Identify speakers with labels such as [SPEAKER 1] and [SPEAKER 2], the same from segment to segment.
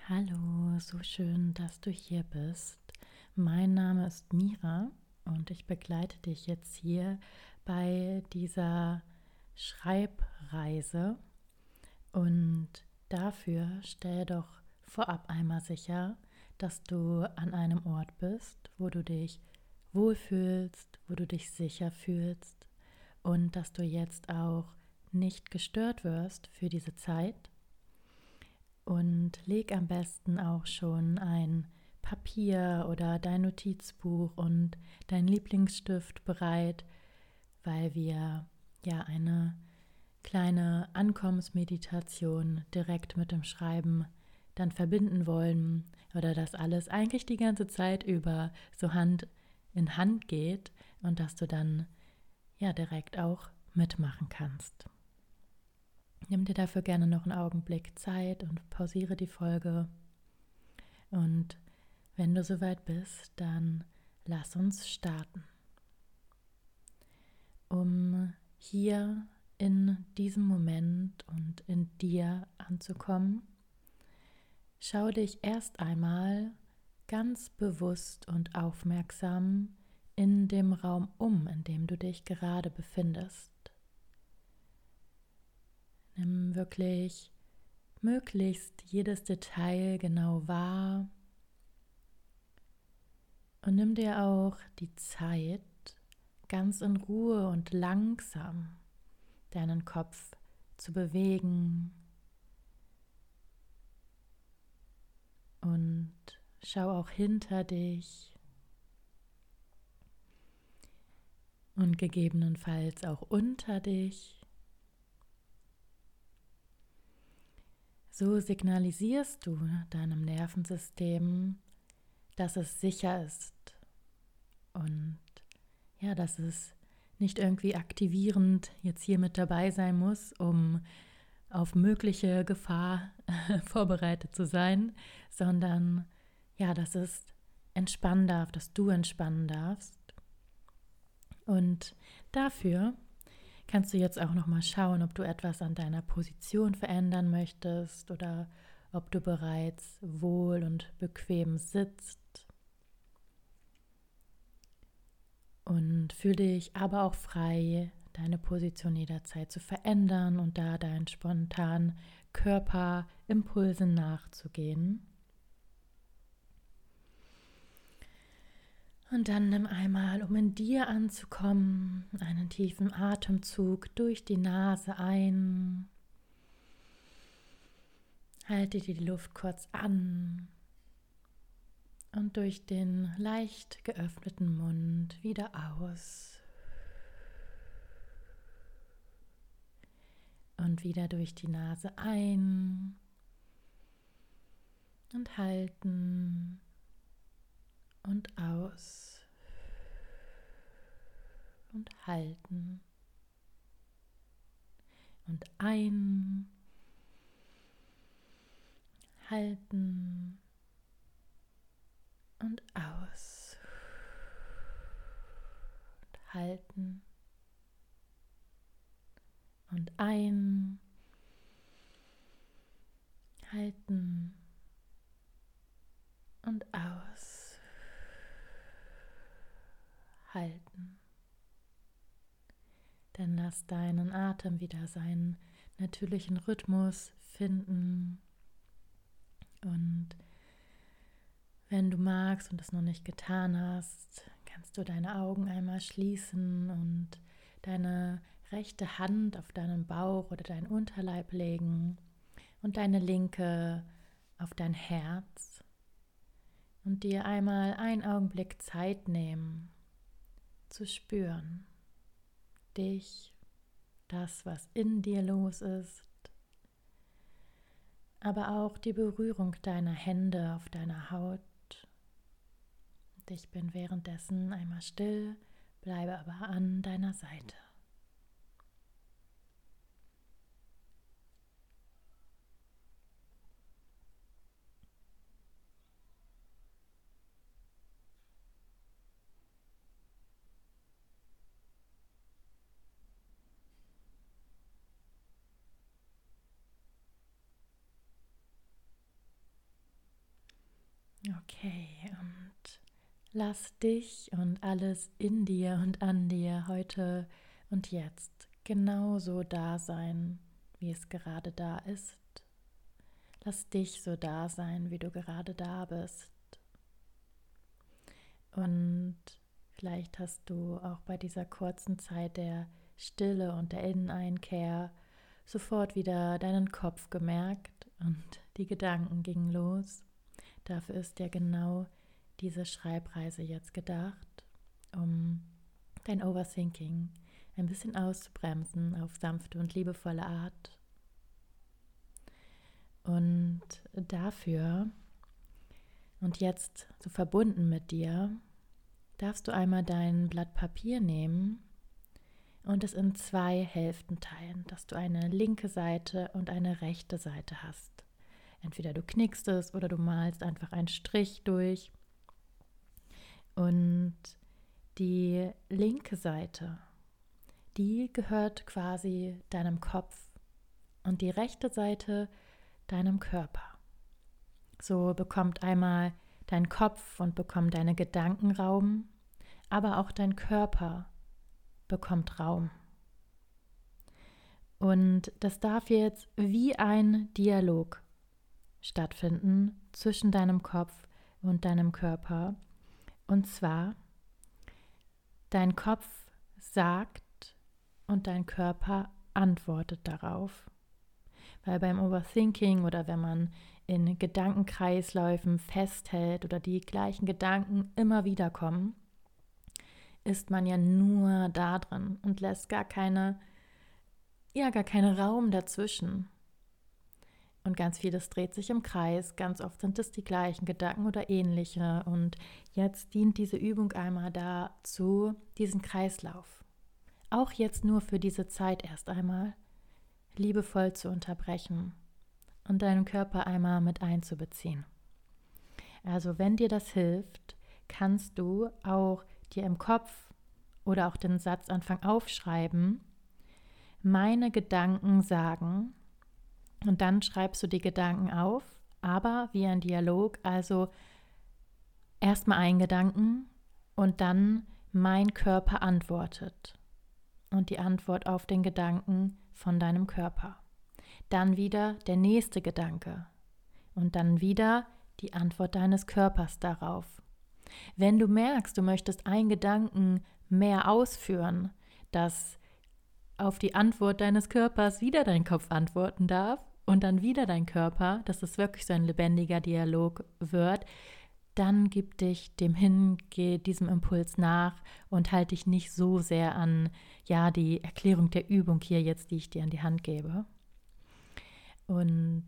[SPEAKER 1] Hallo, so schön, dass du hier bist. Mein Name ist Mira und ich begleite dich jetzt hier bei dieser Schreibreise. Und dafür stell doch vorab einmal sicher, dass du an einem Ort bist, wo du dich wohlfühlst, wo du dich sicher fühlst und dass du jetzt auch nicht gestört wirst für diese Zeit. Und leg am besten auch schon ein Papier oder dein Notizbuch und dein Lieblingsstift bereit, weil wir ja eine kleine Ankommensmeditation direkt mit dem Schreiben dann verbinden wollen oder dass alles eigentlich die ganze Zeit über so Hand in Hand geht und dass du dann ja direkt auch mitmachen kannst. Nimm dir dafür gerne noch einen Augenblick Zeit und pausiere die Folge. Und wenn du soweit bist, dann lass uns starten. Um hier in diesem Moment und in dir anzukommen, schau dich erst einmal ganz bewusst und aufmerksam in dem Raum um, in dem du dich gerade befindest. Nimm wirklich möglichst jedes Detail genau wahr und nimm dir auch die Zeit, ganz in Ruhe und langsam deinen Kopf zu bewegen und schau auch hinter dich und gegebenenfalls auch unter dich. So signalisierst du deinem Nervensystem, dass es sicher ist und ja, dass es nicht irgendwie aktivierend jetzt hier mit dabei sein muss, um auf mögliche Gefahr vorbereitet zu sein, sondern ja, dass es entspannen darf, dass du entspannen darfst. Und dafür kannst du jetzt auch noch mal schauen, ob du etwas an deiner Position verändern möchtest oder ob du bereits wohl und bequem sitzt. Und fühle dich aber auch frei, deine Position jederzeit zu verändern und da deinen spontanen Körperimpulsen nachzugehen. Und dann nimm einmal, um in dir anzukommen, einen tiefen Atemzug durch die Nase ein. Halte die Luft kurz an und durch den leicht geöffneten Mund wieder aus. Und wieder durch die Nase ein und halten und aus und halten und ein, halten und aus und halten und ein, halten und aus, halten. Dann lass deinen Atem wieder seinen natürlichen Rhythmus finden. Und wenn du magst und es noch nicht getan hast, kannst du deine Augen einmal schließen und deine rechte Hand auf deinen Bauch oder deinen Unterleib legen und deine linke auf dein Herz und dir einmal einen Augenblick Zeit nehmen, zu spüren, dich, das, was in dir los ist, aber auch die Berührung deiner Hände auf deiner Haut. Und ich bin währenddessen einmal still, bleibe aber an deiner Seite. Okay, und lass dich und alles in dir und an dir heute und jetzt genauso da sein, wie es gerade da ist. Lass dich so da sein, wie du gerade da bist. Und vielleicht hast du auch bei dieser kurzen Zeit der Stille und der Inneneinkehr sofort wieder deinen Kopf gemerkt und die Gedanken gingen los. Dafür ist ja genau diese Schreibreise jetzt gedacht, um dein Overthinking ein bisschen auszubremsen auf sanfte und liebevolle Art. Und dafür und jetzt so verbunden mit dir, darfst du einmal dein Blatt Papier nehmen und es in 2 Hälften teilen, dass du eine linke Seite und eine rechte Seite hast. Entweder du knickst es oder du malst einfach einen Strich durch. Und die linke Seite, die gehört quasi deinem Kopf und die rechte Seite deinem Körper. So bekommt einmal dein Kopf und bekommt deine Gedanken Raum, aber auch dein Körper bekommt Raum. Und das darf jetzt wie ein Dialog stattfinden zwischen deinem Kopf und deinem Körper. Und zwar, dein Kopf sagt und dein Körper antwortet darauf. Weil beim Overthinking oder wenn man in Gedankenkreisläufen festhält oder die gleichen Gedanken immer wieder kommen, ist man ja nur da drin und lässt gar keinen Raum dazwischen. Und ganz vieles dreht sich im Kreis, ganz oft sind es die gleichen Gedanken oder ähnliche. Und jetzt dient diese Übung einmal dazu, diesen Kreislauf, auch jetzt nur für diese Zeit erst einmal, liebevoll zu unterbrechen und deinen Körper einmal mit einzubeziehen. Also wenn dir das hilft, kannst du auch dir im Kopf oder auch den Satzanfang aufschreiben, meine Gedanken sagen, und dann schreibst du die Gedanken auf, aber wie ein Dialog, also erstmal einen Gedanken und dann mein Körper antwortet und die Antwort auf den Gedanken von deinem Körper. Dann wieder der nächste Gedanke und dann wieder die Antwort deines Körpers darauf. Wenn du merkst, du möchtest einen Gedanken mehr ausführen, dass auf die Antwort deines Körpers wieder dein Kopf antworten darf und dann wieder dein Körper, dass es wirklich so ein lebendiger Dialog wird, dann gib dich dem hin, geh diesem Impuls nach und halte dich nicht so sehr an die Erklärung der Übung hier jetzt, die ich dir an die Hand gebe. Und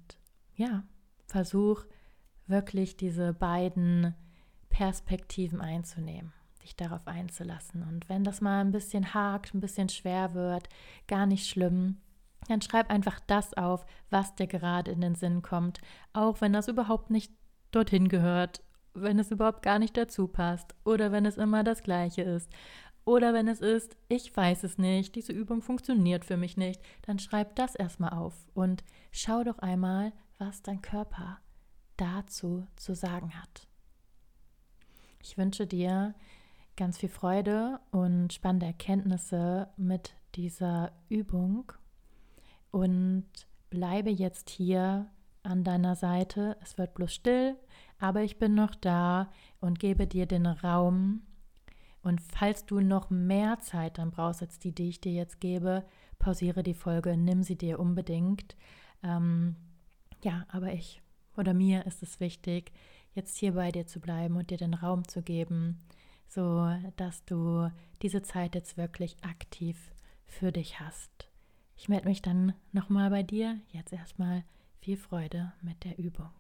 [SPEAKER 1] versuch wirklich diese beiden Perspektiven einzunehmen, dich darauf einzulassen. Und wenn das mal ein bisschen hakt, ein bisschen schwer wird, gar nicht schlimm, dann schreib einfach das auf, was dir gerade in den Sinn kommt, auch wenn das überhaupt nicht dorthin gehört, wenn es überhaupt gar nicht dazu passt oder wenn es immer das Gleiche ist. Oder wenn es ist, ich weiß es nicht, diese Übung funktioniert für mich nicht, dann schreib das erstmal auf und schau doch einmal, was dein Körper dazu zu sagen hat. Ich wünsche dir ganz viel Freude und spannende Erkenntnisse mit dieser Übung und bleibe jetzt hier an deiner Seite. Es wird bloß still, aber ich bin noch da und gebe dir den Raum. Und falls du noch mehr Zeit dann brauchst als die ich dir jetzt gebe, pausiere die Folge, nimm sie dir unbedingt. Aber mir ist es wichtig, jetzt hier bei dir zu bleiben und dir den Raum zu geben, so dass du diese Zeit jetzt wirklich aktiv für dich hast. Ich melde mich dann nochmal bei dir. Jetzt erstmal viel Freude mit der Übung.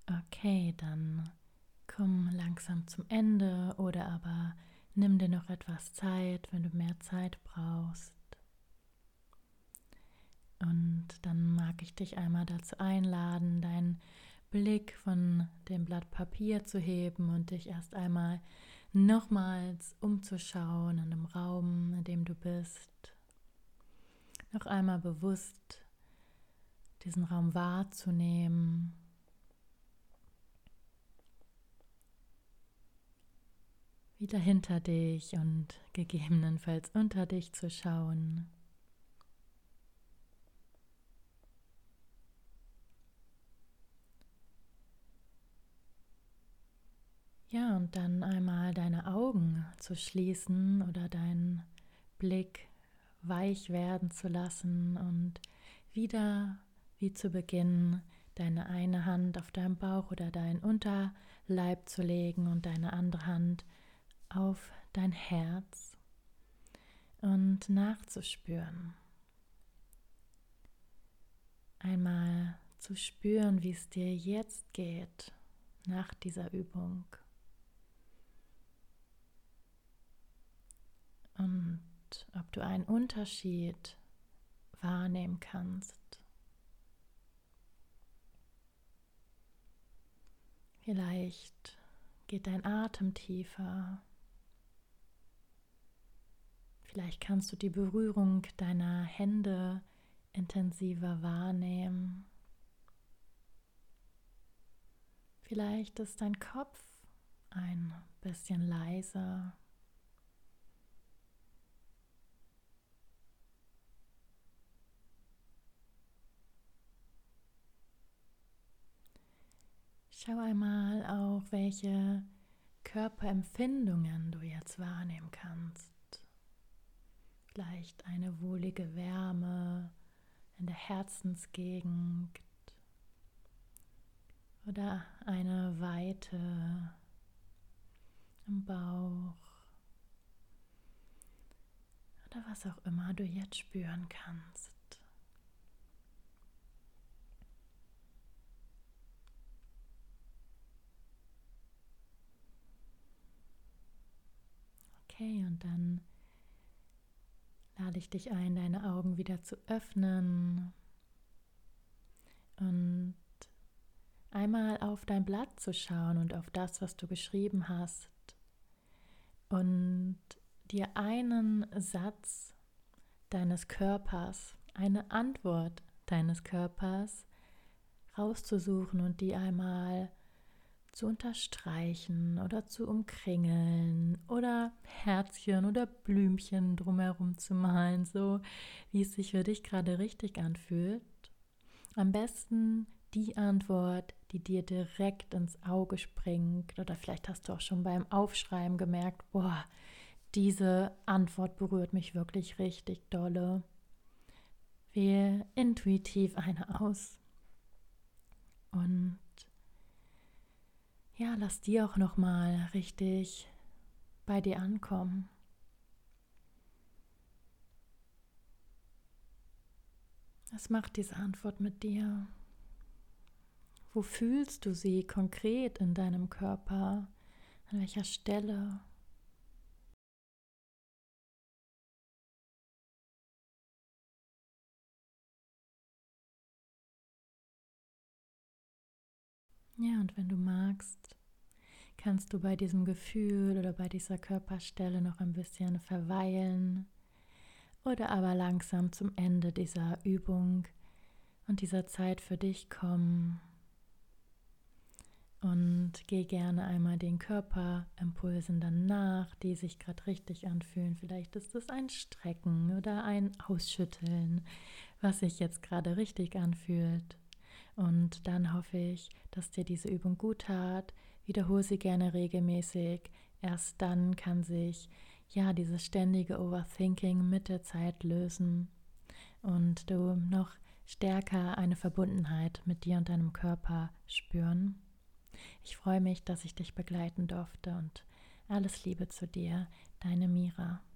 [SPEAKER 1] Okay, dann komm langsam zum Ende oder aber nimm dir noch etwas Zeit, wenn du mehr Zeit brauchst. Und dann mag ich dich einmal dazu einladen, deinen Blick von dem Blatt Papier zu heben und dich erst einmal nochmals umzuschauen in dem Raum, in dem du bist. Noch einmal bewusst diesen Raum wahrzunehmen. Wieder hinter dich und gegebenenfalls unter dich zu schauen. Ja, und dann einmal deine Augen zu schließen oder deinen Blick weich werden zu lassen und wieder wie zu Beginn deine eine Hand auf deinen Bauch oder deinen Unterleib zu legen und deine andere Hand auf dein Herz und nachzuspüren. Einmal zu spüren, wie es dir jetzt geht nach dieser Übung. Und ob du einen Unterschied wahrnehmen kannst. Vielleicht geht dein Atem tiefer. Vielleicht kannst du die Berührung deiner Hände intensiver wahrnehmen. Vielleicht ist dein Kopf ein bisschen leiser. Schau einmal auch, welche Körperempfindungen du jetzt wahrnehmen kannst. Vielleicht eine wohlige Wärme in der Herzensgegend oder eine Weite im Bauch oder was auch immer du jetzt spüren kannst. Okay, und dann lade ich dich ein, deine Augen wieder zu öffnen und einmal auf dein Blatt zu schauen und auf das, was du geschrieben hast und dir einen Satz deines Körpers, eine Antwort deines Körpers rauszusuchen und die einmal zu unterstreichen oder zu umkringeln oder Herzchen oder Blümchen drumherum zu malen, so wie es sich für dich gerade richtig anfühlt. Am besten die Antwort, die dir direkt ins Auge springt, oder vielleicht hast du auch schon beim Aufschreiben gemerkt, boah, diese Antwort berührt mich wirklich richtig dolle. Wähle intuitiv eine aus und ja, lass die auch nochmal richtig bei dir ankommen. Was macht diese Antwort mit dir? Wo fühlst du sie konkret in deinem Körper? An welcher Stelle? Ja, und wenn du magst, kannst du bei diesem Gefühl oder bei dieser Körperstelle noch ein bisschen verweilen oder aber langsam zum Ende dieser Übung und dieser Zeit für dich kommen. Und geh gerne einmal den Körperimpulsen dann nach, die sich gerade richtig anfühlen. Vielleicht ist es ein Strecken oder ein Ausschütteln, was sich jetzt gerade richtig anfühlt. Und dann hoffe ich, dass dir diese Übung gut tat. Wiederhole sie gerne regelmäßig. Erst dann kann sich ja dieses ständige Overthinking mit der Zeit lösen und du noch stärker eine Verbundenheit mit dir und deinem Körper spüren. Ich freue mich, dass ich dich begleiten durfte und alles Liebe zu dir, deine Mira.